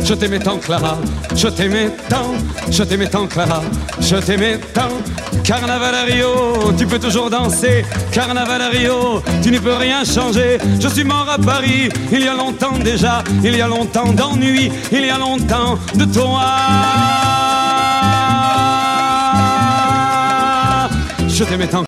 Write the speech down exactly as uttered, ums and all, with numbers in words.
Je t'aimais tant Clara, je t'aimais tant, je t'aimais tant Clara, je t'aimais tant. Carnaval à Rio, tu peux toujours danser. Carnaval à Rio, tu ne peux rien changer. Je suis mort à Paris, il y a longtemps déjà. Il y a longtemps d'ennui, il y a longtemps de toi. Je t'aimais tant.